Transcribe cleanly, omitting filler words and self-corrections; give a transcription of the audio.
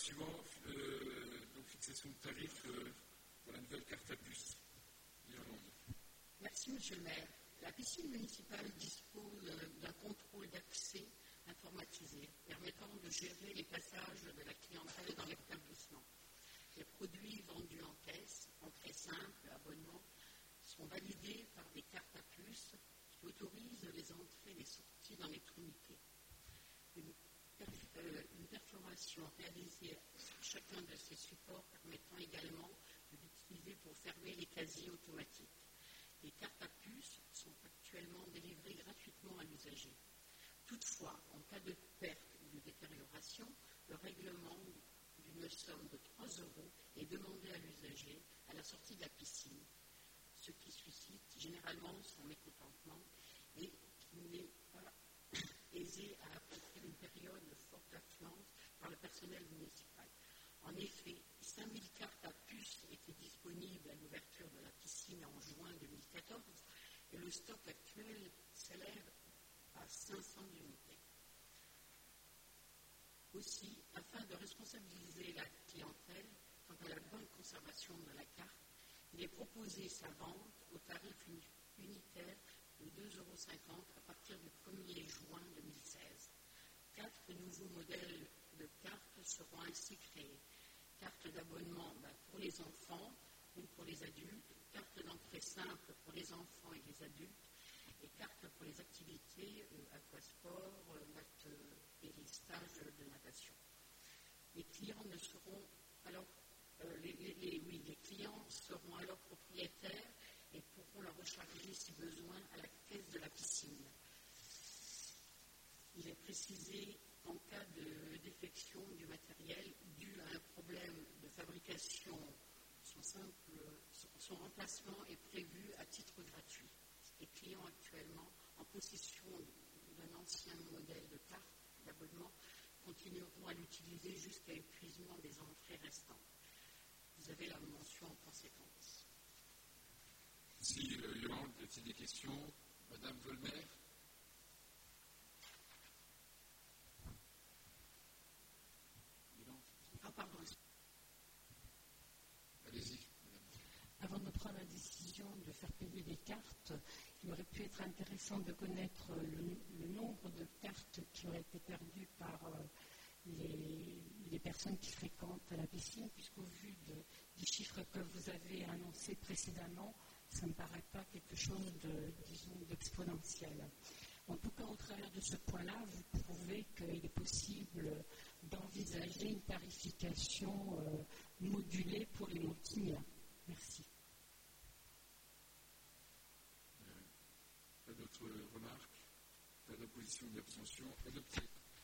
suivant, donc fixation de tarifs pour la nouvelle carte à puce. Irlande. Merci, Monsieur le maire. La piscine municipale dispose d'un contrôle d'accès informatisé permettant de gérer les passages de la clientèle dans l'établissement. Les produits vendus en caisse, entrée simple, abonnement, sont validés par des cartes à puce qui autorisent les entrées et les sorties dans l'extrémité. Une perforation réalisée sur chacun de ces supports permettant également de l'utiliser pour fermer les casiers automatiques. Les cartes à puce sont actuellement délivrées gratuitement à l'usager. Toutefois, en cas de perte ou de détérioration, le règlement d'une somme de 3 € est demandé à l'usager à la sortie de la piscine, ce qui suscite généralement son mécontentement et qui n'est pas aisé à affronter une période de forte affluence par le personnel municipal. En effet, 5000 cartes à puce étaient disponibles à l'ouverture de la piscine en juin 2014 et le stock actuel s'élève à 500 unités. Aussi, afin de responsabiliser la clientèle quant à la bonne conservation de la carte, il est proposé sa vente au tarif unitaire de 2,50 € à partir du 1er juin 2016. 4 nouveaux modèles de cartes seront ainsi créés. Carte d'abonnement pour les enfants ou pour les adultes, carte d'entrée simple pour les enfants et les adultes, et carte pour les activités aquasport, maths et les stages de natation. Les clients les clients seront alors propriétaires et pourront la recharger si besoin à la caisse de la piscine. Il est précisé qu'en cas de défection du matériel dû à un problème de fabrication, son remplacement est prévu à titre gratuit. Les clients actuellement en possession d'un ancien modèle de carte d'abonnement continueront à l'utiliser jusqu'à épuisement des entrées restantes. Vous avez la mention en conséquence. Merci Yolande. Y a-t-il des questions? Madame Volmer. Pardon. Allez-y. Avant de prendre la décision de faire payer des cartes, il aurait pu être intéressant de connaître le nombre de cartes qui auraient été perdues par les personnes qui fréquentent la piscine, puisqu'au vu des chiffres que vous avez annoncés précédemment, ça ne me paraît pas quelque chose d'exponentiel. En tout cas, au travers de ce point-là, vous prouvez qu'il est possible d'envisager une tarification modulée pour les montignes. Merci. Pas d'autres remarques? Pas d'opposition ou d'abstention? Adopté.